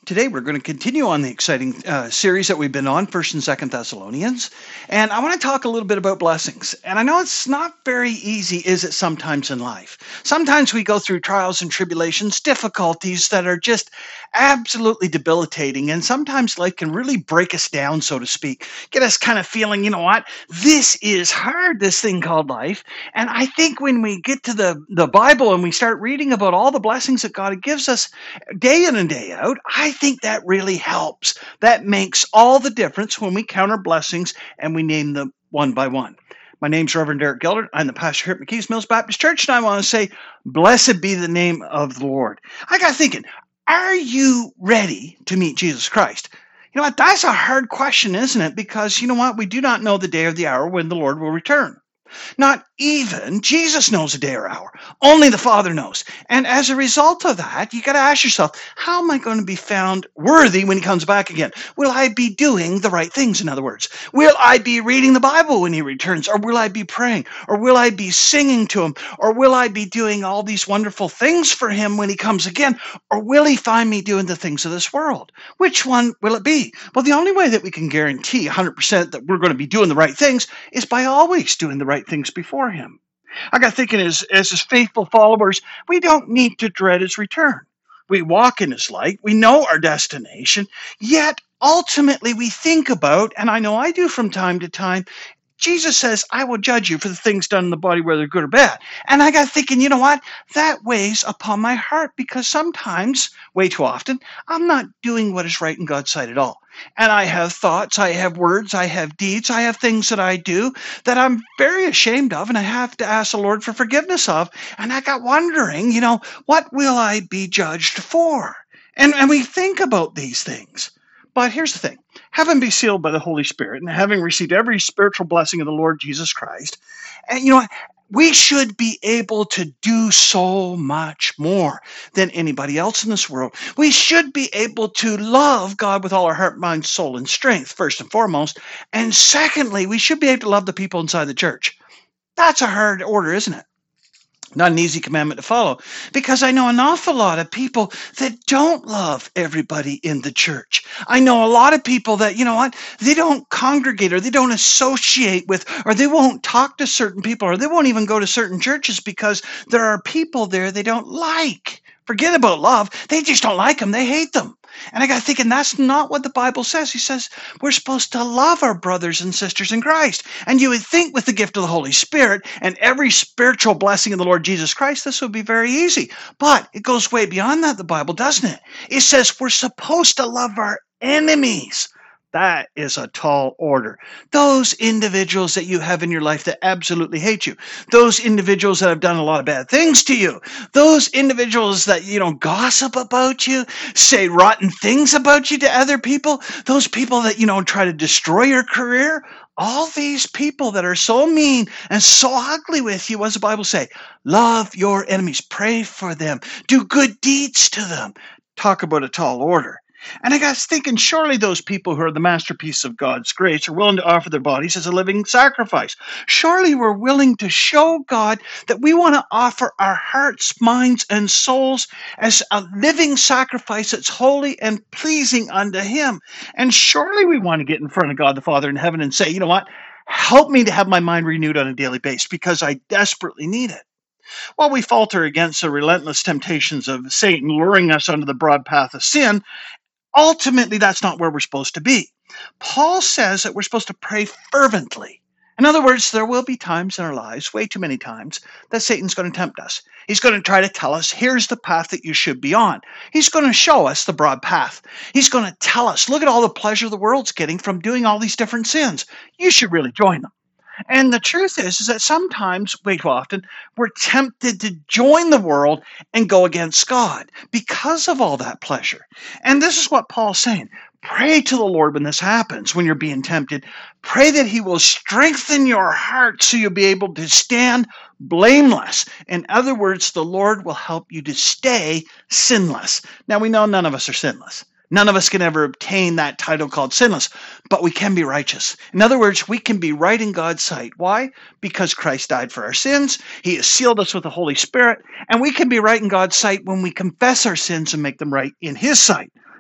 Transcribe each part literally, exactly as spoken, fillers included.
Today we're going to continue on the exciting uh, series that we've been on, First and Second Thessalonians, and I want to talk a little bit about blessings. And I know it's not very easy, is it, sometimes in life? Sometimes we go through trials and tribulations, difficulties that are just absolutely debilitating, and sometimes life can really break us down, so to speak, get us kind of feeling, you know what, this is hard, this thing called life. And I think when we get to the, the Bible and we start reading about all the blessings that God gives us day in and day out, I think that really helps. That makes all the difference when we count our blessings and we name them one by one. My name's Reverend Derek Gildert. I'm the pastor here at McKees Mills Baptist Church, and I want to say, blessed be the name of the Lord. I got thinking, are you ready to meet Jesus Christ? You know what? That's a hard question, isn't it? Because you know what? We do not know the day or the hour when the Lord will return. Not even Jesus knows a day or hour. Only the Father knows. And as a result of that, you got to ask yourself, how am I going to be found worthy when he comes back again? Will I be doing the right things, in other words? Will I be reading the Bible when he returns? Or will I be praying? Or will I be singing to him? Or will I be doing all these wonderful things for him when he comes again? Or will he find me doing the things of this world? Which one will it be? Well, the only way that we can guarantee one hundred percent that we're going to be doing the right things is by always doing the right things before him. I got thinking, as, as his faithful followers, we don't need to dread his return. We walk in his light. We know our destination. Yet, ultimately, we think about, and I know I do from time to time, Jesus says, I will judge you for the things done in the body, whether good or bad. And I got thinking, you know what? That weighs upon my heart because sometimes, way too often, I'm not doing what is right in God's sight at all. And I have thoughts, I have words, I have deeds, I have things that I do that I'm very ashamed of, and I have to ask the Lord for forgiveness of. And I got wondering, you know, what will I be judged for? And, and we think about these things. But here's the thing. Having been sealed by the Holy Spirit and having received every spiritual blessing of the Lord Jesus Christ, and you know what? We should be able to do so much more than anybody else in this world. We should be able to love God with all our heart, mind, soul, and strength, first and foremost. And secondly, we should be able to love the people inside the church. That's a hard order, isn't it? Not an easy commandment to follow, because I know an awful lot of people that don't love everybody in the church. I know a lot of people that, you know what, they don't congregate or they don't associate with, or they won't talk to certain people, or they won't even go to certain churches because there are people there they don't like. Forget about love. They just don't like them. They hate them. And I got thinking, that's not what the Bible says. He says we're supposed to love our brothers and sisters in Christ. And you would think with the gift of the Holy Spirit and every spiritual blessing of the Lord Jesus Christ, this would be very easy. But it goes way beyond that, the Bible, doesn't it? It says we're supposed to love our enemies. That is a tall order. Those individuals that you have in your life that absolutely hate you, those individuals that have done a lot of bad things to you, those individuals that, you know, gossip about you, say rotten things about you to other people, those people that, you know, try to destroy your career, all these people that are so mean and so ugly with you, what does the Bible say? Love your enemies, pray for them, do good deeds to them. Talk about a tall order. And I got thinking, surely those people who are the masterpiece of God's grace are willing to offer their bodies as a living sacrifice. Surely we're willing to show God that we want to offer our hearts, minds, and souls as a living sacrifice that's holy and pleasing unto Him. And surely we want to get in front of God the Father in heaven and say, you know what? Help me to have my mind renewed on a daily basis because I desperately need it. While we falter against the relentless temptations of Satan luring us onto the broad path of sin, ultimately, that's not where we're supposed to be. Paul says that we're supposed to pray fervently. In other words, there will be times in our lives, way too many times, that Satan's going to tempt us. He's going to try to tell us, here's the path that you should be on. He's going to show us the broad path. He's going to tell us, look at all the pleasure the world's getting from doing all these different sins. You should really join them. And the truth is, is that sometimes, way too often, we're tempted to join the world and go against God because of all that pleasure. And this is what Paul's saying. Pray to the Lord when this happens, when you're being tempted. Pray that He will strengthen your heart so you'll be able to stand blameless. In other words, the Lord will help you to stay sinless. Now, we know none of us are sinless. None of us can ever obtain that title called sinless, but we can be righteous. In other words, we can be right in God's sight. Why? Because Christ died for our sins. He has sealed us with the Holy Spirit, and we can be right in God's sight when we confess our sins and make them right in His sight.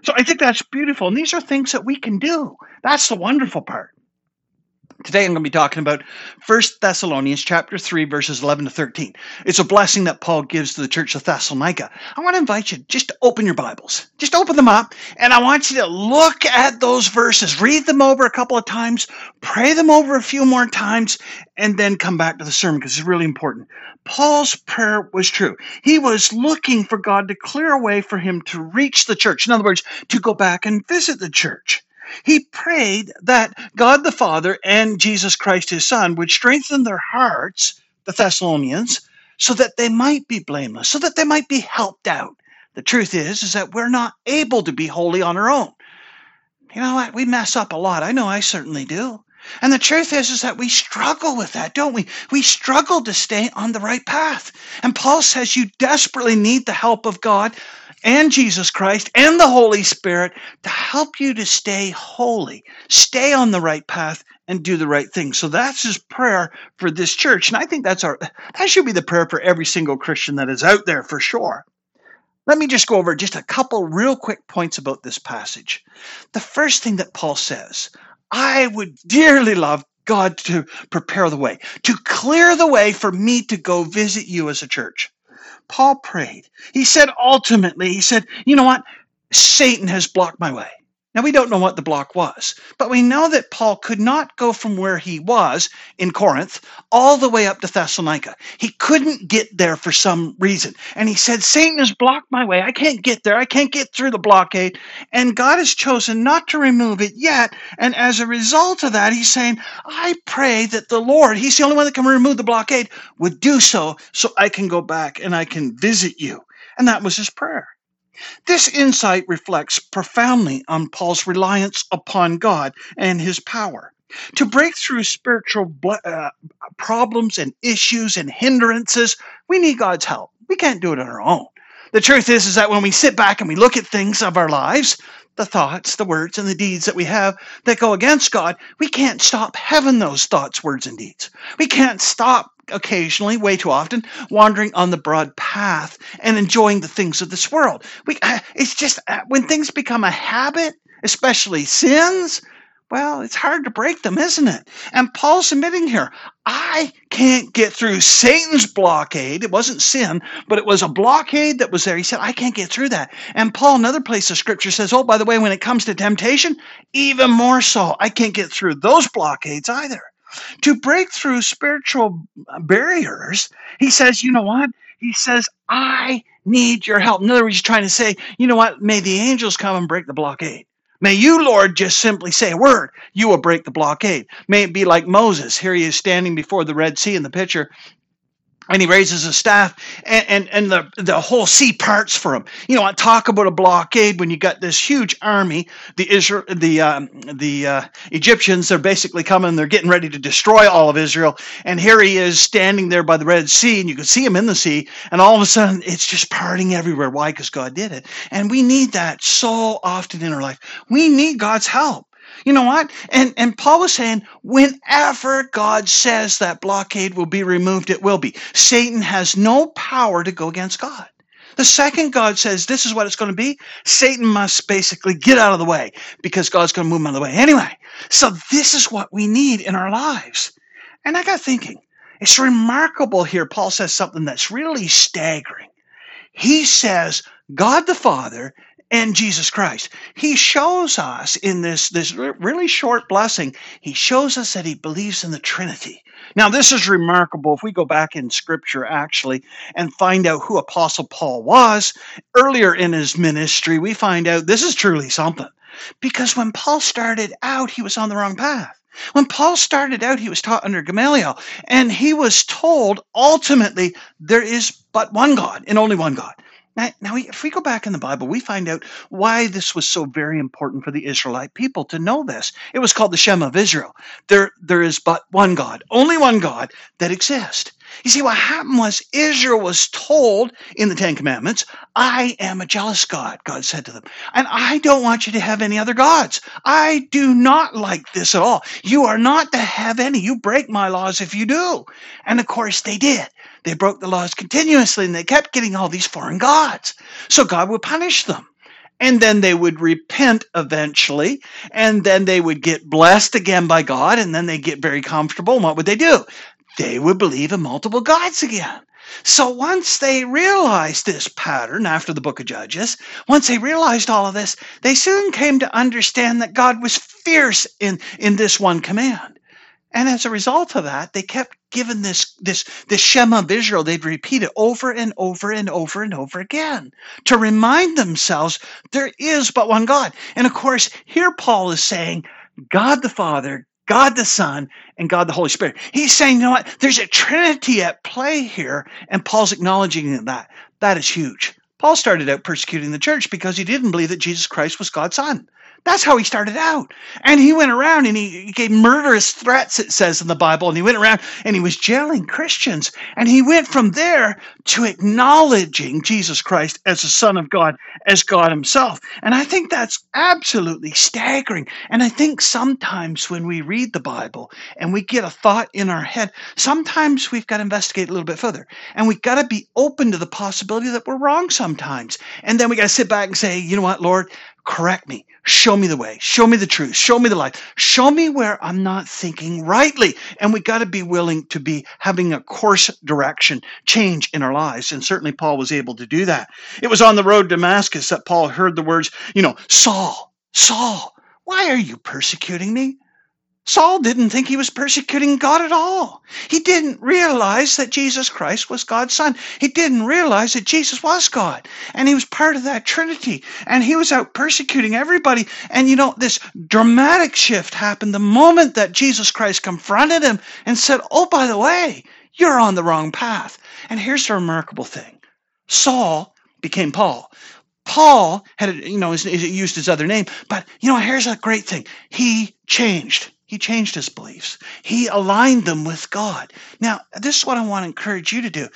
So I think that's beautiful. And these are things that we can do. That's the wonderful part. Today I'm going to be talking about First Thessalonians chapter three, verses eleven to thirteen. It's a blessing that Paul gives to the church of Thessalonica. I want to invite you just to open your Bibles. Just open them up, and I want you to look at those verses. Read them over a couple of times, pray them over a few more times, and then come back to the sermon because it's really important. Paul's prayer was true. He was looking for God to clear a way for him to reach the church. In other words, to go back and visit the church. He prayed that God the Father and Jesus Christ his Son would strengthen their hearts, the Thessalonians, so that they might be blameless, so that they might be helped out. The truth is, is that we're not able to be holy on our own. You know what? We mess up a lot. I know I certainly do. And the truth is, is that we struggle with that, don't we? We struggle to stay on the right path. And Paul says you desperately need the help of God and Jesus Christ and the Holy Spirit to help you to stay holy, stay on the right path, and do the right thing. So that's his prayer for this church. And I think that's our that should be the prayer for every single Christian that is out there for sure. Let me just go over just a couple real quick points about this passage. The first thing that Paul says, I would dearly love God to prepare the way, to clear the way for me to go visit you as a church. Paul prayed. He said, ultimately, he said, you know what? Satan has blocked my way. Now, we don't know what the block was, but we know that Paul could not go from where he was in Corinth all the way up to Thessalonica. He couldn't get there for some reason. And he said, Satan has blocked my way. I can't get there. I can't get through the blockade. And God has chosen not to remove it yet. And as a result of that, he's saying, I pray that the Lord, he's the only one that can remove the blockade, would do so, so I can go back and I can visit you. And that was his prayer. This insight reflects profoundly on Paul's reliance upon God and his power. To break through spiritual uh, problems and issues and hindrances, we need God's help. We can't do it on our own. The truth is, is that when we sit back and we look at things of our lives, the thoughts, the words, and the deeds that we have that go against God, we can't stop having those thoughts, words, and deeds. We can't stop occasionally, way too often, wandering on the broad path and enjoying the things of this world. We, it's just, when things become a habit, especially sins, well, it's hard to break them, isn't it? And Paul's admitting here, I can't get through Satan's blockade. It wasn't sin, but it was a blockade that was there. He said, I can't get through that. And Paul, another place of scripture says, oh, by the way, when it comes to temptation, even more so. I can't get through those blockades either. To break through spiritual barriers, he says, you know what? He says, I need your help. In other words, he's trying to say, you know what? May the angels come and break the blockade. May you, Lord, just simply say a word. You will break the blockade. May it be like Moses. Here he is standing before the Red Sea in the picture. And he raises his staff, and, and, and the, the whole sea parts for him. You know, I talk about a blockade when you got this huge army. The Israel, the um, the uh, Egyptians, they're basically coming. They're getting ready to destroy all of Israel. And here he is standing there by the Red Sea, and you can see him in the sea. And all of a sudden, it's just parting everywhere. Why? Because God did it. And we need that so often in our life. We need God's help. You know what? And and Paul was saying, whenever God says that blockade will be removed, it will be. Satan has no power to go against God. The second God says this is what it's going to be, Satan must basically get out of the way because God's going to move him out of the way anyway. So this is what we need in our lives. And I got thinking, it's remarkable here. Paul says something that's really staggering. He says, God the Father and Jesus Christ. He shows us in this, this really short blessing, he shows us that he believes in the Trinity. Now, this is remarkable. If we go back in Scripture, actually, and find out who Apostle Paul was, earlier in his ministry, we find out this is truly something. Because when Paul started out, he was on the wrong path. When Paul started out, he was taught under Gamaliel, and he was told, ultimately, there is but one God and only one God. Now, now, if we go back in the Bible, we find out why this was so very important for the Israelite people to know this. It was called the Shema of Israel. There, there is but one God, only one God that exists. You see, what happened was Israel was told in the Ten Commandments, I am a jealous God, God said to them, and I don't want you to have any other gods. I do not like this at all. You are not to have any. You break my laws if you do. And of course they did. They broke the laws continuously, and they kept getting all these foreign gods. So God would punish them. and then they would repent eventually, and then they would get blessed again by God, and then they get very comfortable. And what would they do? They would believe in multiple gods again. So once they realized this pattern after the book of Judges, once they realized all of this, they soon came to understand that God was fierce in, in this one command. And as a result of that, they kept giving this, this, this Shema of Israel. They'd repeat it over and over and over and over again to remind themselves there is but one God. And of course, here Paul is saying God the Father, God the Son, and God the Holy Spirit. He's saying, you know what? There's a Trinity at play here, and Paul's acknowledging that. That is huge. Paul started out persecuting the church because he didn't believe that Jesus Christ was God's Son. That's how he started out. And he went around and he, he gave murderous threats, it says in the Bible, and he went around and he was jailing Christians. And he went from there to acknowledging Jesus Christ as the Son of God, as God himself. And I think that's absolutely staggering. And I think sometimes when we read the Bible and we get a thought in our head, sometimes we've got to investigate a little bit further. And we've got to be open to the possibility that we're wrong sometimes. And then we got to sit back and say, you know what, Lord, correct me. Show me the way. Show me the truth. Show me the light. Show me where I'm not thinking rightly. And we got to be willing to be having a course direction change in our lives. And certainly Paul was able to do that. It was on the road to Damascus that Paul heard the words, you know, Saul, Saul, why are you persecuting me? Saul didn't think he was persecuting God at all. He didn't realize that Jesus Christ was God's Son. He didn't realize that Jesus was God. And he was part of that Trinity. And he was out persecuting everybody. And you know, this dramatic shift happened the moment that Jesus Christ confronted him and said, oh, by the way, you're on the wrong path. And here's the remarkable thing. Saul became Paul. Paul had, you know, used his other name. But, you know, here's a great thing. He changed. He changed his beliefs. He aligned them with God. Now, this is what I want to encourage you to do.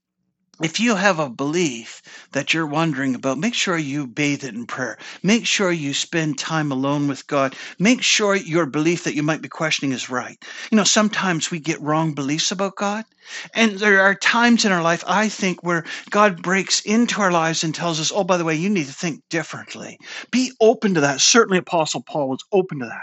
If you have a belief that you're wondering about, make sure you bathe it in prayer. Make sure you spend time alone with God. Make sure your belief that you might be questioning is right. You know, sometimes we get wrong beliefs about God. And there are times in our life, I think, where God breaks into our lives and tells us, oh, by the way, you need to think differently. Be open to that. Certainly Apostle Paul was open to that.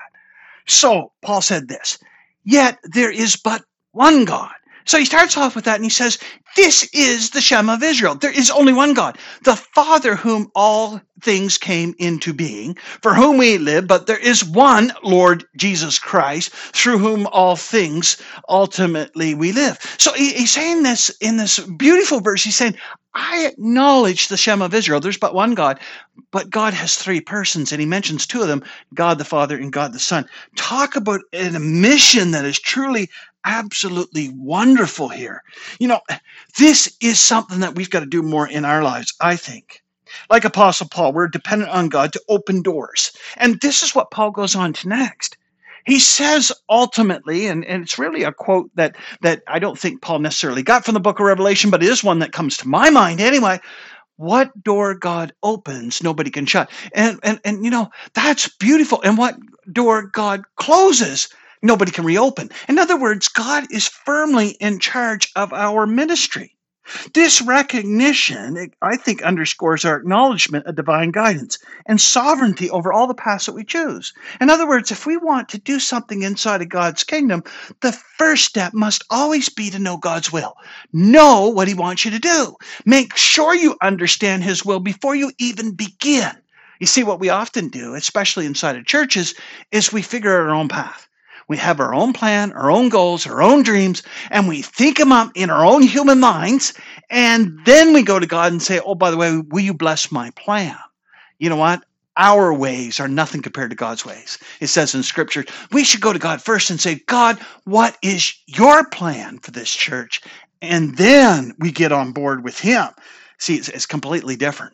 So Paul said this, yet there is but one God. So he starts off with that and he says, this is the Shema of Israel. There is only one God, the Father whom all things came into being, for whom we live, but there is one Lord Jesus Christ, through whom all things ultimately we live. So he, he's saying this in this beautiful verse. He's saying, I acknowledge the Shema of Israel. There's but one God, but God has three persons, and he mentions two of them, God the Father and God the Son. Talk about a mission that is truly absolutely wonderful here. You know, this is something that we've got to do more in our lives, I think. Like Apostle Paul, we're dependent on God to open doors. And this is what Paul goes on to next. He says ultimately, and, and it's really a quote that, that I don't think Paul necessarily got from the book of Revelation, but it is one that comes to my mind anyway. What door God opens, nobody can shut. And, and, and you know, that's beautiful. And what door God closes, nobody can reopen. In other words, God is firmly in charge of our ministry. This recognition, I think, underscores our acknowledgement of divine guidance and sovereignty over all the paths that we choose. In other words, if we want to do something inside of God's kingdom, the first step must always be to know God's will. Know what he wants you to do. Make sure you understand his will before you even begin. You see, what we often do, especially inside of churches, is we figure out our own path. We have our own plan, our own goals, our own dreams, and we think them up in our own human minds, and then we go to God and say, oh, by the way, will you bless my plan? You know what? Our ways are nothing compared to God's ways. It says in Scripture, we should go to God first and say, God, what is your plan for this church? And then we get on board with him. See, it's, it's completely different.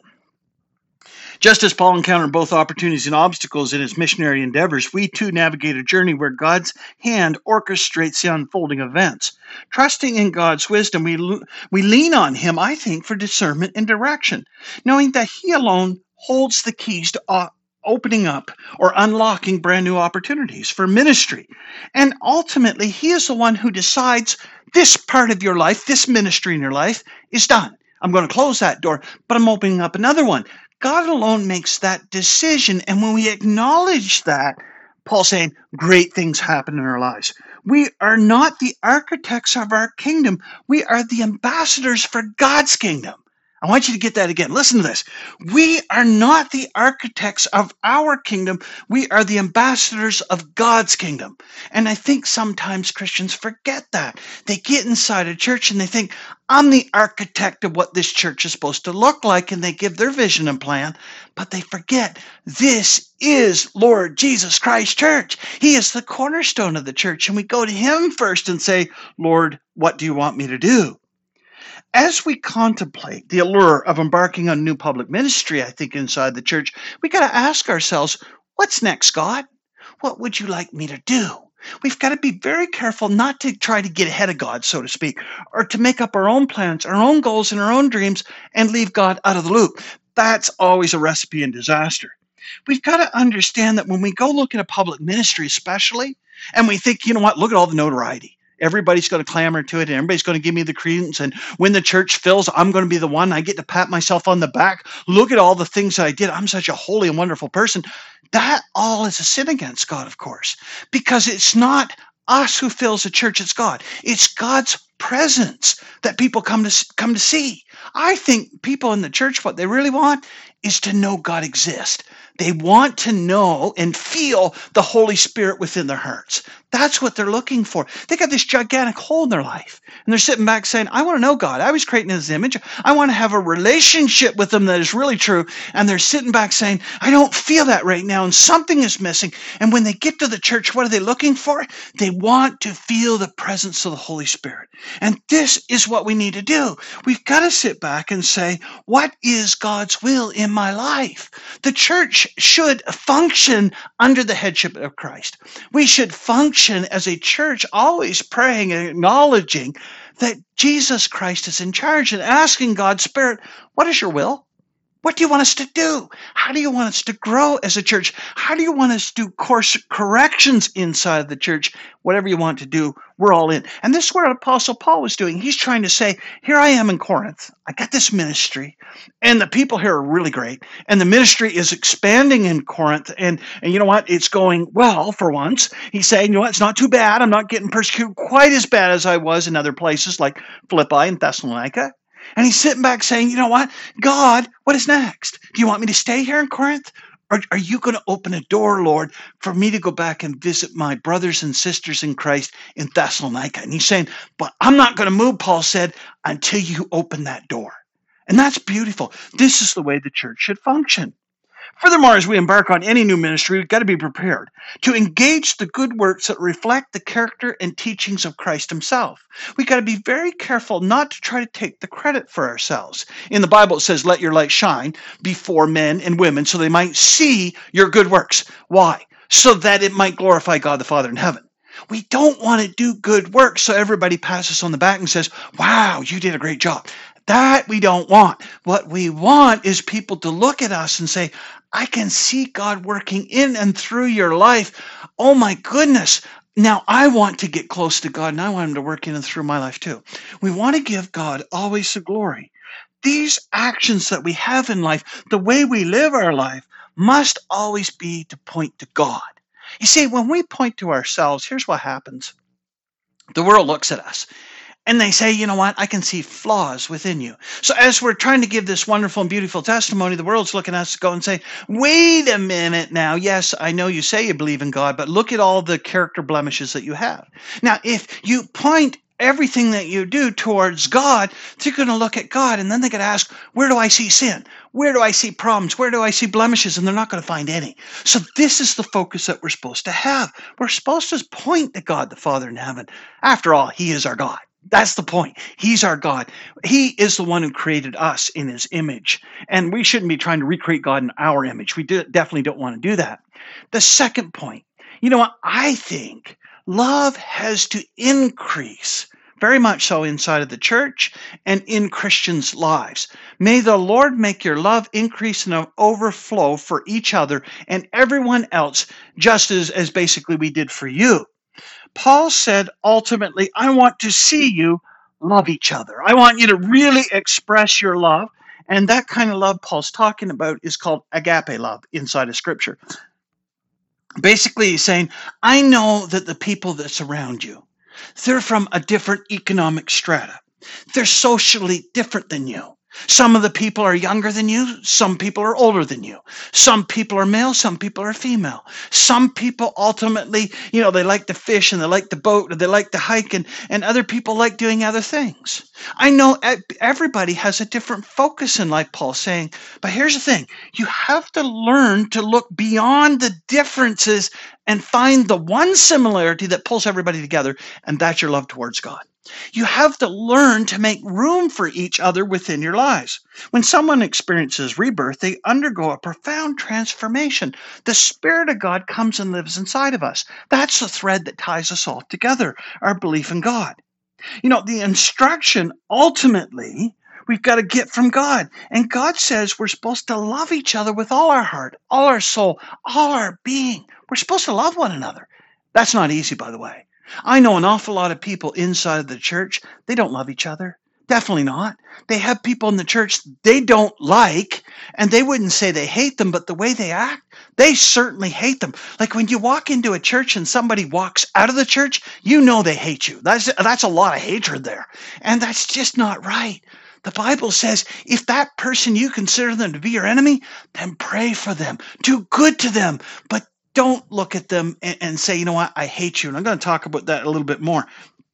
Just as Paul encountered both opportunities and obstacles in his missionary endeavors, we too navigate a journey where God's hand orchestrates the unfolding events. Trusting in God's wisdom, we, we lean on him, I think, for discernment and direction, knowing that he alone holds the keys to uh, opening up or unlocking brand new opportunities for ministry. And ultimately, he is the one who decides this part of your life, this ministry in your life is done. I'm going to close that door, but I'm opening up another one. God alone makes that decision. And when we acknowledge that, Paul's saying great things happen in our lives. We are not the architects of our kingdom. We are the ambassadors for God's kingdom. I want you to get that again. Listen to this. We are not the architects of our kingdom. We are the ambassadors of God's kingdom. And I think sometimes Christians forget that. They get inside a church and they think, I'm the architect of what this church is supposed to look like, and they give their vision and plan, but they forget this is Lord Jesus Christ Church. He is the cornerstone of the church, and we go to him first and say, Lord, what do you want me to do? As we contemplate the allure of embarking on new public ministry, I think inside the church, we got to ask ourselves, what's next, God? What would you like me to do? We've got to be very careful not to try to get ahead of God, so to speak, or to make up our own plans, our own goals, and our own dreams and leave God out of the loop. That's always a recipe in disaster. We've got to understand that when we go look at a public ministry especially, and we think, you know what, look at all the notoriety. Everybody's going to clamor to it, and everybody's going to give me the credence. And when the church fills, I'm going to be the one. I get to pat myself on the back. Look at all the things I did. I'm such a holy and wonderful person. That all is a sin against God, of course, because it's not us who fills the church. It's God. It's God's presence that people come to come to see. I think people in the church, what they really want is to know God exists. They want to know and feel the Holy Spirit within their hearts. That's what they're looking for. They got this gigantic hole in their life, and they're sitting back saying, I want to know God. I was created in his image. I want to have a relationship with him that is really true. And they're sitting back saying, I don't feel that right now, and something is missing. And when they get to the church, what are they looking for? They want to feel the presence of the Holy Spirit. And this is what we need to do. We've got to sit back and say, what is God's will in my life? The church should function under the headship of Christ. We should function as a church, always praying and acknowledging that Jesus Christ is in charge and asking God's Spirit, what is your will? What do you want us to do? How do you want us to grow as a church? How do you want us to do course corrections inside the church? Whatever you want to do, we're all in. And this is what Apostle Paul was doing. He's trying to say, here I am in Corinth. I got this ministry, and the people here are really great. And the ministry is expanding in Corinth. And, and you know what? It's going well for once. He's saying, you know what? It's not too bad. I'm not getting persecuted quite as bad as I was in other places like Philippi and Thessalonica. And he's sitting back saying, you know what? God, what is next? Do you want me to stay here in Corinth? Or are you going to open a door, Lord, for me to go back and visit my brothers and sisters in Christ in Thessalonica? And he's saying, but I'm not going to move, Paul said, until you open that door. And that's beautiful. This is the way the church should function. Furthermore, as we embark on any new ministry, we've got to be prepared to engage the good works that reflect the character and teachings of Christ himself. We've got to be very careful not to try to take the credit for ourselves. In the Bible, it says, let your light shine before men and women so they might see your good works. Why? So that it might glorify God the Father in heaven. We don't want to do good works so everybody passes on the back and says, wow, you did a great job. That we don't want. What we want is people to look at us and say, I can see God working in and through your life. Oh my goodness. Now I want to get close to God, and I want him to work in and through my life too. We want to give God always the glory. These actions that we have in life, the way we live our life, must always be to point to God. You see, when we point to ourselves, here's what happens. The world looks at us and they say, you know what, I can see flaws within you. So as we're trying to give this wonderful and beautiful testimony, the world's looking at us to go and say, wait a minute now. Yes, I know you say you believe in God, but look at all the character blemishes that you have. Now, if you point everything that you do towards God, they're going to look at God, and then they're going to ask, where do I see sin? Where do I see problems? Where do I see blemishes? And they're not going to find any. So this is the focus that we're supposed to have. We're supposed to point to God the Father in heaven. After all, he is our God. That's the point. He's our God. He is the one who created us in his image. And we shouldn't be trying to recreate God in our image. We do, definitely don't want to do that. The second point, you know what? I think love has to increase, very much so inside of the church and in Christians' lives. May the Lord make your love increase and overflow for each other and everyone else, just as, as basically we did for you. Paul said, ultimately, I want to see you love each other. I want you to really express your love And that kind of love Paul's talking about is called agape love inside of Scripture. Basically, he's saying, I know that the people that surround you, they're from a different economic strata. They're socially different than you. Some of the people are younger than you. Some people are older than you. Some people are male. Some people are female. Some people ultimately, you know, they like to fish and they like to boat and they like to hike, and, and other people like doing other things. I know everybody has a different focus in life, Paul's saying, but here's the thing. You have to learn to look beyond the differences and find the one similarity that pulls everybody together, and that's your love towards God. You have to learn to make room for each other within your lives. When someone experiences rebirth, they undergo a profound transformation. The Spirit of God comes and lives inside of us. That's the thread that ties us all together, our belief in God. You know, the instruction ultimately we've got to get from God. And God says we're supposed to love each other with all our heart, all our soul, all our being. We're supposed to love one another. That's not easy, by the way. I know an awful lot of people inside the church, they don't love each other. Definitely not. They have people in the church they don't like, and they wouldn't say they hate them, but the way they act, they certainly hate them. Like when you walk into a church and somebody walks out of the church, you know they hate you. That's, that's a lot of hatred there. And that's just not right. The Bible says if that person, you consider them to be your enemy, then pray for them. Do good to them, but don't look at them and, and say, you know what, I hate you. And I'm going to talk about that a little bit more.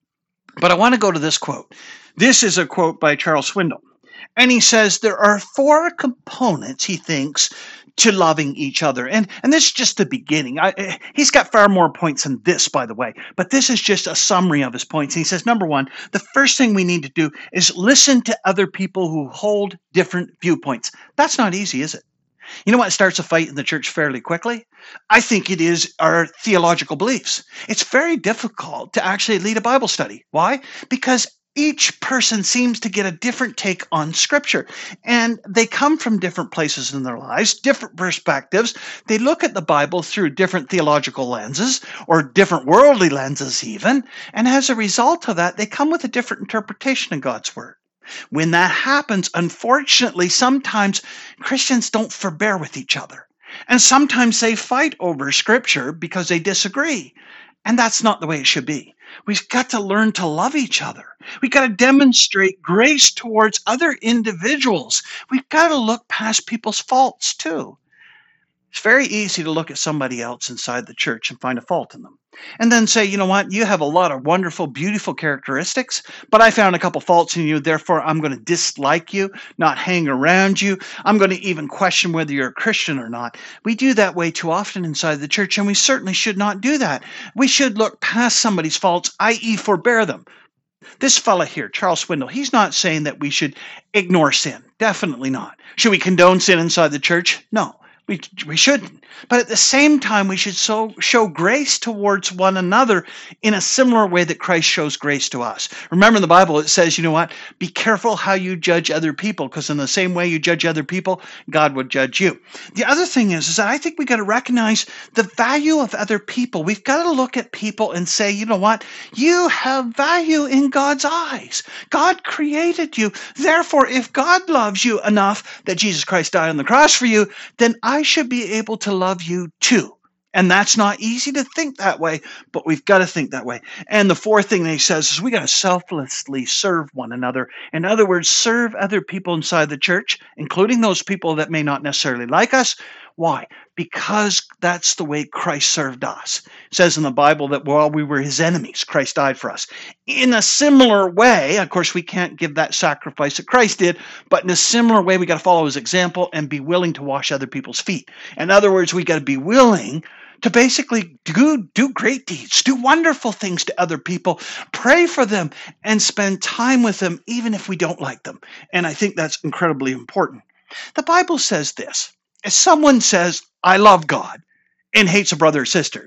But I want to go to this quote. This is a quote by Charles Swindoll. And he says there are four components, he thinks, to loving each other. And, and this is just the beginning. I, he's got far more points than this, by the way. But this is just a summary of his points. And he says, number one, the first thing we need to do is listen to other people who hold different viewpoints. That's not easy, is it? You know what starts a fight in the church fairly quickly? I think it is our theological beliefs. It's very difficult to actually lead a Bible study. Why? Because each person seems to get a different take on Scripture, and they come from different places in their lives, different perspectives. They look at the Bible through different theological lenses or different worldly lenses even, and as a result of that, they come with a different interpretation of God's Word. When that happens, unfortunately, sometimes Christians don't forbear with each other. And sometimes they fight over Scripture because they disagree. And that's not the way it should be. We've got to learn to love each other. We've got to demonstrate grace towards other individuals. We've got to look past people's faults too. It's very easy to look at somebody else inside the church and find a fault in them. And then say, you know what, you have a lot of wonderful, beautiful characteristics, but I found a couple faults in you, therefore I'm going to dislike you, not hang around you. I'm going to even question whether you're a Christian or not. We do that way too often inside the church, and we certainly should not do that. We should look past somebody's faults, that is forbear them. This fella here, Charles Swindoll, he's not saying that we should ignore sin. Definitely not. Should we condone sin inside the church? No. We, we shouldn't. But at the same time, we should so, show grace towards one another in a similar way that Christ shows grace to us. Remember in the Bible, it says, you know what? Be careful how you judge other people, because in the same way you judge other people, God would judge you. The other thing is, is that I think we got to recognize the value of other people. We've got to look at people and say, you know what? You have value in God's eyes. God created you. Therefore, if God loves you enough that Jesus Christ died on the cross for you, then I should be able to love you too. And that's not easy to think that way, but we've got to think that way. And the fourth thing that he says is we got to selflessly serve one another. In other words, serve other people inside the church, including those people that may not necessarily like us. Why? Because that's the way Christ served us. It says in the Bible that while we were his enemies, Christ died for us. In a similar way, of course, we can't give that sacrifice that Christ did, but in a similar way, we got to follow his example and be willing to wash other people's feet. In other words, we got to be willing to basically do, do great deeds, do wonderful things to other people, pray for them, and spend time with them, even if we don't like them. And I think that's incredibly important. The Bible says this. If someone says, I love God, and hates a brother or sister,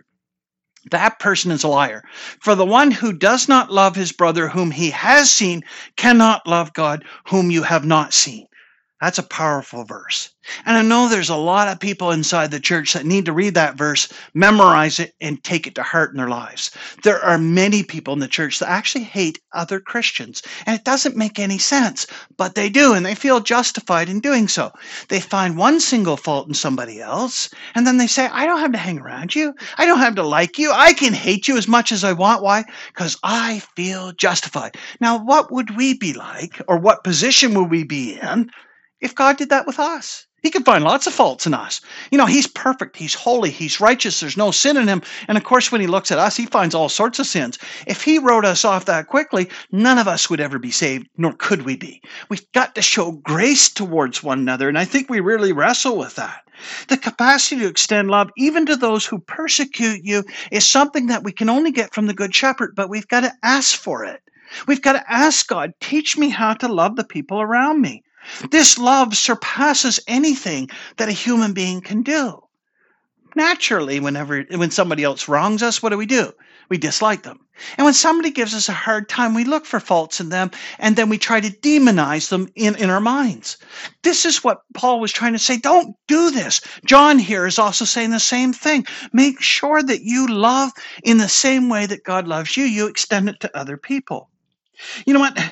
that person is a liar. For the one who does not love his brother whom he has seen cannot love God whom you have not seen. That's a powerful verse. And I know there's a lot of people inside the church that need to read that verse, memorize it, and take it to heart in their lives. There are many people in the church that actually hate other Christians, and it doesn't make any sense, but they do, and they feel justified in doing so. They find one single fault in somebody else, and then they say, I don't have to hang around you. I don't have to like you. I can hate you as much as I want. Why? Because I feel justified. Now, what would we be like, or what position would we be in if God did that with us? He could find lots of faults in us. You know, he's perfect, he's holy, he's righteous, there's no sin in him. And of course, when he looks at us, he finds all sorts of sins. If he wrote us off that quickly, none of us would ever be saved, nor could we be. We've got to show grace towards one another, and I think we really wrestle with that. The capacity to extend love, even to those who persecute you, is something that we can only get from the Good Shepherd, but we've got to ask for it. We've got to ask God, teach me how to love the people around me. This love surpasses anything that a human being can do. Naturally, whenever when somebody else wrongs us, what do we do? We dislike them. And when somebody gives us a hard time, we look for faults in them, and then we try to demonize them in, in our minds. This is what Paul was trying to say. Don't do this. John here is also saying the same thing. Make sure that you love in the same way that God loves you. You extend it to other people. You know what?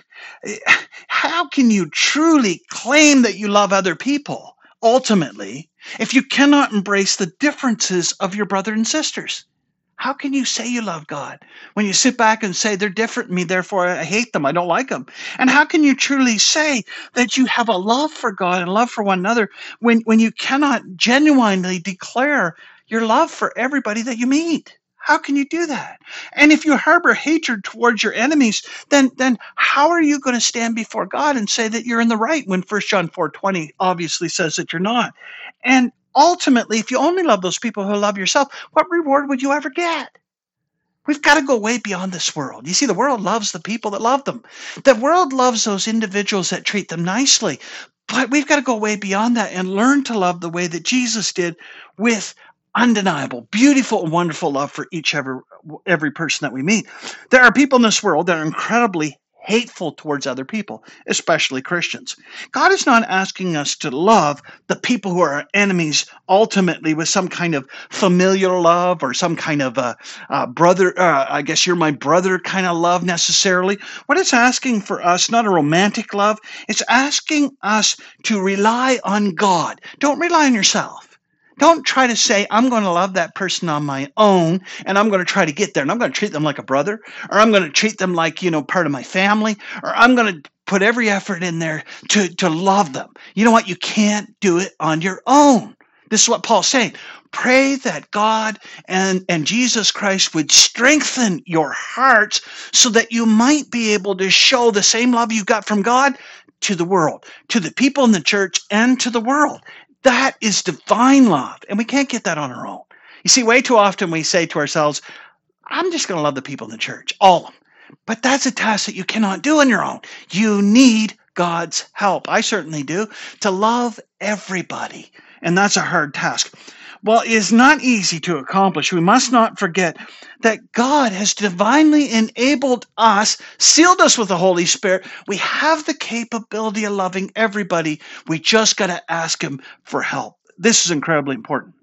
How can you truly claim that you love other people, ultimately, if you cannot embrace the differences of your brother and sisters? How can you say you love God when you sit back and say they're different than me, therefore I hate them, I don't like them? And how can you truly say that you have a love for God and love for one another when, when you cannot genuinely declare your love for everybody that you meet? How can you do that? And if you harbor hatred towards your enemies, then then how are you going to stand before God and say that you're in the right when First John four twenty obviously says that you're not? And ultimately, if you only love those people who love yourself, what reward would you ever get? We've got to go way beyond this world. You see, the world loves the people that love them. The world loves those individuals that treat them nicely. But we've got to go way beyond that and learn to love the way that Jesus did, with undeniable, beautiful, and wonderful love for each every, every person that we meet. There are people in this world that are incredibly hateful towards other people, especially Christians. God is not asking us to love the people who are our enemies ultimately with some kind of familial love or some kind of uh, uh, brother, uh, I guess you're my brother kind of love necessarily. What it's asking for us, not a romantic love, it's asking us to rely on God. Don't rely on yourself. Don't try to say, I'm going to love that person on my own, and I'm going to try to get there, and I'm going to treat them like a brother, or I'm going to treat them like, you know, part of my family, or I'm going to put every effort in there to, to love them. You know what? You can't do it on your own. This is what Paul's saying. Pray that God and, and Jesus Christ would strengthen your hearts so that you might be able to show the same love you got from God to the world, to the people in the church, and to the world. That is divine love, and we can't get that on our own. You see, way too often we say to ourselves, I'm just going to love the people in the church, all of them. But that's a task that you cannot do on your own. You need God's help. I certainly do, to love everybody, and that's a hard task. While it is not easy to accomplish, we must not forget that God has divinely enabled us, sealed us with the Holy Spirit. We have the capability of loving everybody. We just got to ask Him for help. This is incredibly important.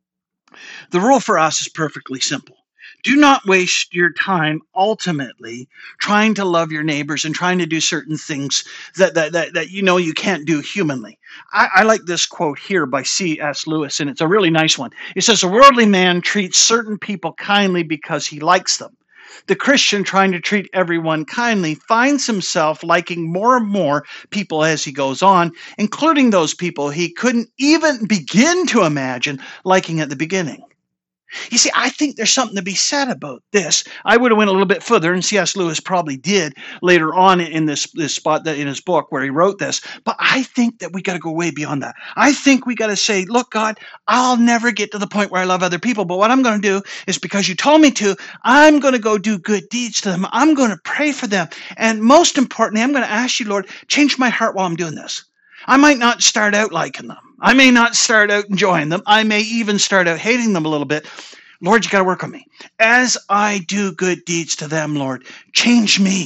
The rule for us is perfectly simple. Do not waste your time ultimately trying to love your neighbors and trying to do certain things that, that, that, that you know you can't do humanly. I, I like this quote here by C S Lewis, and it's a really nice one. It says, a worldly man treats certain people kindly because he likes them. The Christian, trying to treat everyone kindly, finds himself liking more and more people as he goes on, including those people he couldn't even begin to imagine liking at the beginning. You see, I think there's something to be said about this. I would have went a little bit further, and C S Lewis probably did later on in this, this spot that in his book where he wrote this. But I think that we got to go way beyond that. I think we got to say, look, God, I'll never get to the point where I love other people. But what I'm going to do is, because you told me to, I'm going to go do good deeds to them. I'm going to pray for them. And most importantly, I'm going to ask you, Lord, change my heart while I'm doing this. I might not start out liking them. I may not start out enjoying them. I may even start out hating them a little bit. Lord, you got to work on me. As I do good deeds to them, Lord, change me.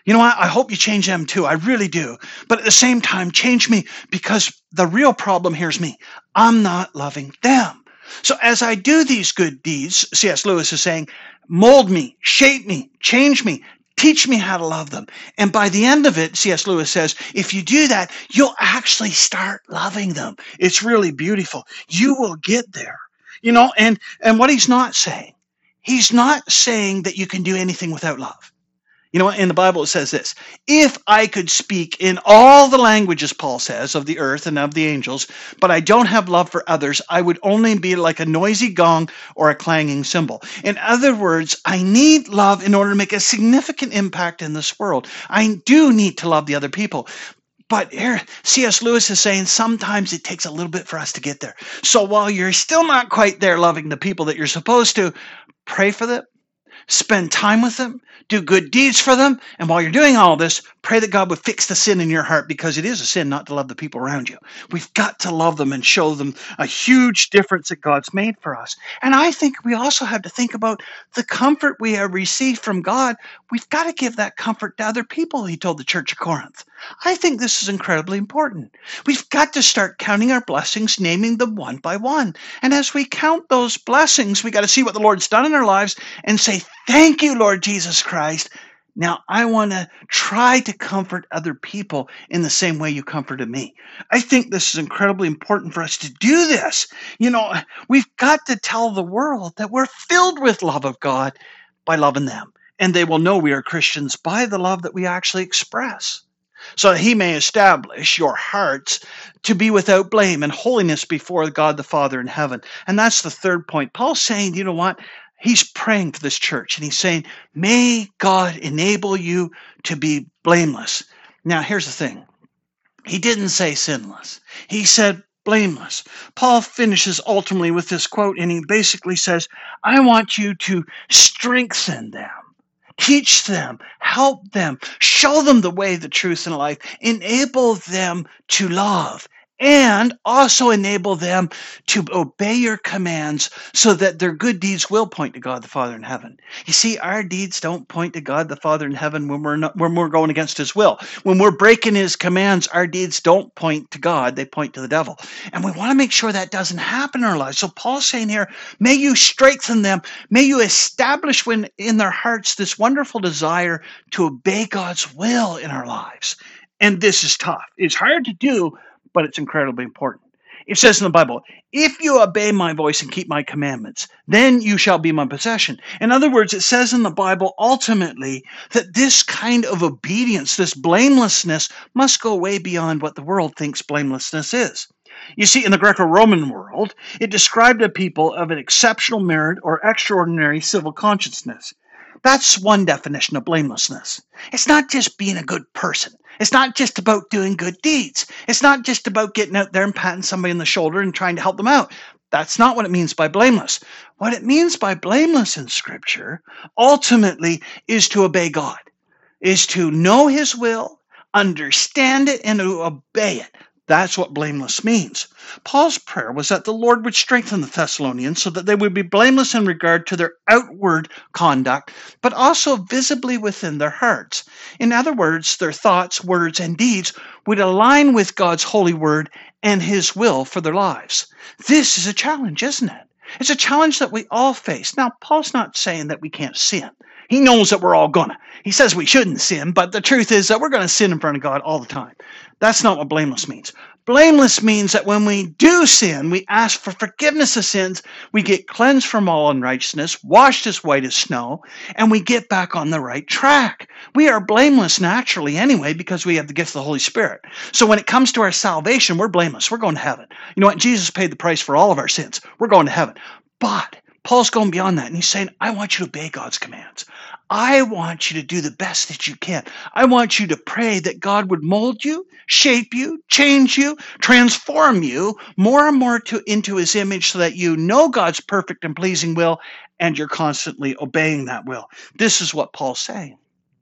You know what? I hope you change them too. I really do. But at the same time, change me, because the real problem here is me. I'm not loving them. So as I do these good deeds, C S. Lewis is saying, mold me, shape me, change me, teach me how to love them. And by the end of it, C S. Lewis says, if you do that, you'll actually start loving them. It's really beautiful. You will get there. You know, and, and what he's not saying, he's not saying that you can do anything without love. You know, in the Bible it says this: if I could speak in all the languages, Paul says, of the earth and of the angels, but I don't have love for others, I would only be like a noisy gong or a clanging cymbal. In other words, I need love in order to make a significant impact in this world. I do need to love the other people. But here, C S. Lewis is saying sometimes it takes a little bit for us to get there. So while you're still not quite there loving the people that you're supposed to, pray for them. Spend time with them, do good deeds for them, and while you're doing all this, pray that God would fix the sin in your heart, because it is a sin not to love the people around you. We've got to love them and show them a huge difference that God's made for us. And I think we also have to think about the comfort we have received from God. We've got to give that comfort to other people, he told the church of Corinth. I think this is incredibly important. We've got to start counting our blessings, naming them one by one. And as we count those blessings, we got to see what the Lord's done in our lives and say, thank you, Lord Jesus Christ. Now I want to try to comfort other people in the same way you comforted me. I think this is incredibly important for us to do this. You know, we've got to tell the world that we're filled with love of God by loving them. And they will know we are Christians by the love that we actually express, so that he may establish your hearts to be without blame and holiness before God the Father in heaven. And that's the third point. Paul's saying, you know what? He's praying for this church, and he's saying, may God enable you to be blameless. Now, here's the thing. He didn't say sinless. He said blameless. Paul finishes ultimately with this quote, and he basically says, I want you to strengthen them. Teach them, help them, show them the way, the truth, and life. Enable them to love, and also enable them to obey your commands, so that their good deeds will point to God the Father in heaven. You see, our deeds don't point to God the Father in heaven when we're not, when we're going against his will. When we're breaking his commands, our deeds don't point to God, they point to the devil. And we want to make sure that doesn't happen in our lives. So Paul's saying here, may you strengthen them, may you establish when in their hearts this wonderful desire to obey God's will in our lives. And this is tough. It's hard to do, but it's incredibly important. It says in the Bible, if you obey my voice and keep my commandments, then you shall be my possession. In other words, it says in the Bible ultimately that this kind of obedience, this blamelessness, must go way beyond what the world thinks blamelessness is. You see, in the Greco-Roman world, it described a people of an exceptional merit or extraordinary civil consciousness. That's one definition of blamelessness. It's not just being a good person. It's not just about doing good deeds. It's not just about getting out there and patting somebody on the shoulder and trying to help them out. That's not what it means by blameless. What it means by blameless in Scripture ultimately is to obey God, is to know his will, understand it, and to obey it. That's what blameless means. Paul's prayer was that the Lord would strengthen the Thessalonians so that they would be blameless in regard to their outward conduct, but also visibly within their hearts. In other words, their thoughts, words, and deeds would align with God's holy word and his will for their lives. This is a challenge, isn't it? It's a challenge that we all face. Now, Paul's not saying that we can't sin. He knows that we're all gonna. He says we shouldn't sin, but the truth is that we're going to sin in front of God all the time. That's not what blameless means. Blameless means that when we do sin, we ask for forgiveness of sins, we get cleansed from all unrighteousness, washed as white as snow, and we get back on the right track. We are blameless naturally anyway because we have the gift of the Holy Spirit. So when it comes to our salvation, we're blameless. We're going to heaven. You know what? Jesus paid the price for all of our sins. We're going to heaven. But Paul's going beyond that, and he's saying, I want you to obey God's commands. I want you to do the best that you can. I want you to pray that God would mold you, shape you, change you, transform you more and more to, into his image so that you know God's perfect and pleasing will, and you're constantly obeying that will. This is what Paul's saying.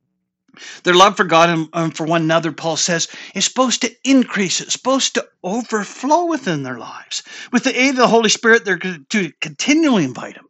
Their love for God and, and for one another, Paul says, is supposed to increase. It's supposed to overflow within their lives. With the aid of the Holy Spirit, they're to continually invite him.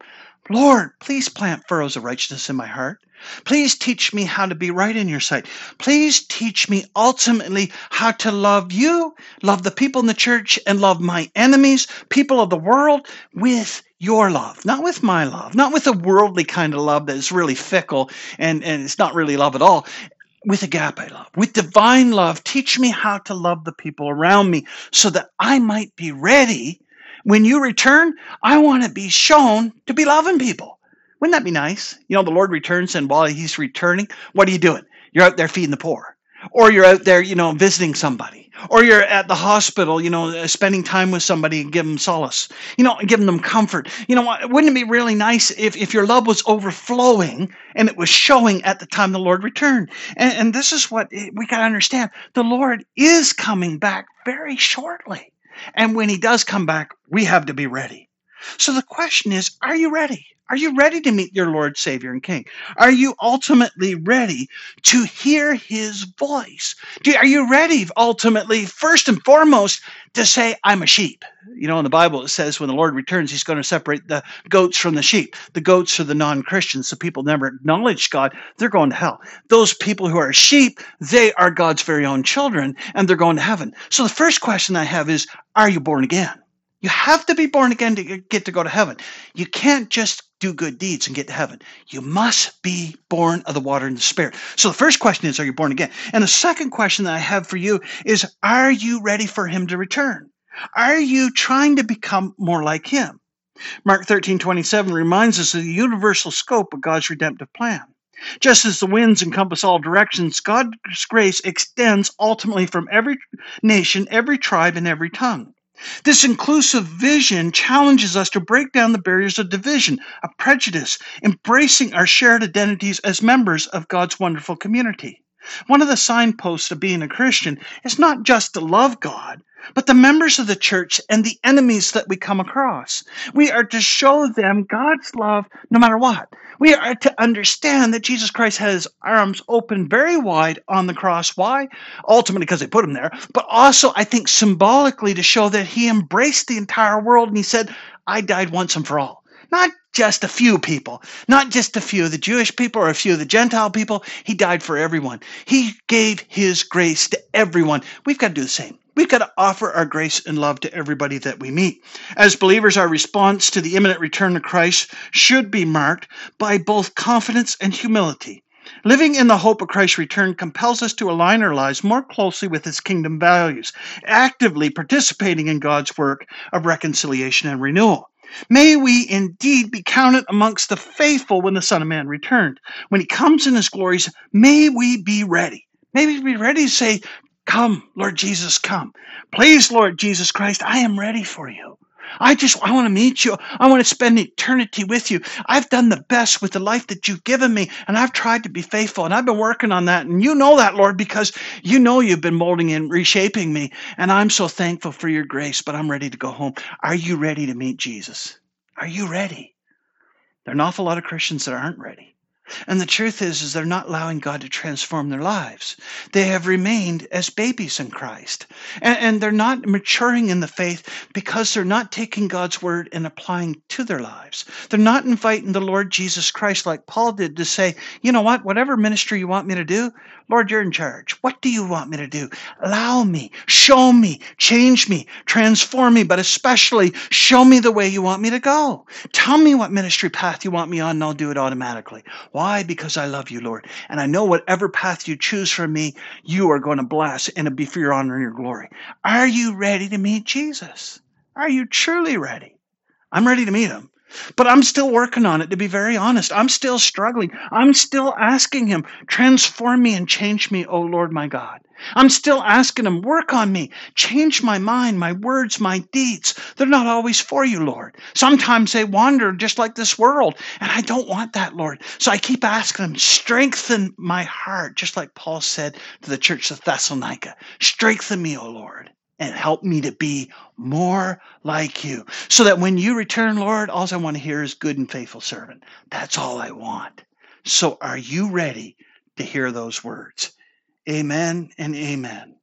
Lord, please plant furrows of righteousness in my heart. Please teach me how to be right in your sight. Please teach me ultimately how to love you, love the people in the church, and love my enemies, people of the world, with your love, not with my love, not with a worldly kind of love that is really fickle and, and it's not really love at all. With agape love, with divine love, teach me how to love the people around me so that I might be ready. When you return, I want to be shown to be loving people. Wouldn't that be nice? You know, the Lord returns, and while he's returning, what are you doing? You're out there feeding the poor. Or you're out there, you know, visiting somebody. Or you're at the hospital, you know, spending time with somebody and give them solace, you know, and giving them comfort. You know, wouldn't it be really nice if, if your love was overflowing and it was showing at the time the Lord returned? And, and this is what we got to understand. The Lord is coming back very shortly. And when he does come back, we have to be ready. So the question is, are you ready? Are you ready to meet your Lord, Savior, and King? Are you ultimately ready to hear his voice? Do, are you ready, ultimately, first and foremost, to say, I'm a sheep? You know, in the Bible, it says when the Lord returns, he's going to separate the goats from the sheep. The goats are the non-Christians, the people never acknowledge God. They're going to hell. Those people who are sheep, they are God's very own children, and they're going to heaven. So the first question I have is, are you born again? You have to be born again to get to go to heaven. You can't just do good deeds and get to heaven. You must be born of the water and the Spirit. So the first question is, are you born again? And the second question that I have for you is, are you ready for him to return? Are you trying to become more like him? Mark thirteen twenty-seven reminds us of the universal scope of God's redemptive plan. Just as the winds encompass all directions, God's grace extends ultimately from every nation, every tribe, and every tongue. This inclusive vision challenges us to break down the barriers of division, of prejudice, embracing our shared identities as members of God's wonderful community. One of the signposts of being a Christian is not just to love God, but the members of the church and the enemies that we come across. We are to show them God's love no matter what. We are to understand that Jesus Christ had his arms open very wide on the cross. Why? Ultimately, because they put him there, but also, I think, symbolically to show that he embraced the entire world and he said, I died once and for all. Not just a few people, not just a few of the Jewish people or a few of the Gentile people. He died for everyone. He gave his grace to everyone. We've got to do the same. We've got to offer our grace and love to everybody that we meet. As believers, our response to the imminent return of Christ should be marked by both confidence and humility. Living in the hope of Christ's return compels us to align our lives more closely with his kingdom values, actively participating in God's work of reconciliation and renewal. May we indeed be counted amongst the faithful when the Son of Man returned. When he comes in his glories, may we be ready. May we be ready to say, come, Lord Jesus, come. Please, Lord Jesus Christ, I am ready for you. I just, I want to meet you. I want to spend eternity with you. I've done the best with the life that you've given me, and I've tried to be faithful, and I've been working on that. And you know that, Lord, because you know you've been molding and reshaping me, and I'm so thankful for your grace, but I'm ready to go home. Are you ready to meet Jesus? Are you ready? There are an awful lot of Christians that aren't ready. And the truth is, is they're not allowing God to transform their lives. They have remained as babies in Christ. And, and they're not maturing in the faith because they're not taking God's word and applying to their lives. They're not inviting the Lord Jesus Christ like Paul did to say, you know what, whatever ministry you want me to do, Lord, you're in charge. What do you want me to do? Allow me, show me, change me, transform me, but especially show me the way you want me to go. Tell me what ministry path you want me on, and I'll do it automatically. Why? Because I love you, Lord. And I know whatever path you choose for me, you are going to bless, and it'll be for your honor and your glory. Are you ready to meet Jesus? Are you truly ready? I'm ready to meet him. But I'm still working on it, to be very honest. I'm still struggling. I'm still asking him, transform me and change me, O Lord my God. I'm still asking him, work on me, change my mind, my words, my deeds. They're not always for you, Lord. Sometimes they wander just like this world, and I don't want that, Lord. So I keep asking him, strengthen my heart, just like Paul said to the church of Thessalonica. Strengthen me, O Lord, and help me to be more like you. So that when you return, Lord, all I want to hear is good and faithful servant. That's all I want. So are you ready to hear those words? Amen and amen.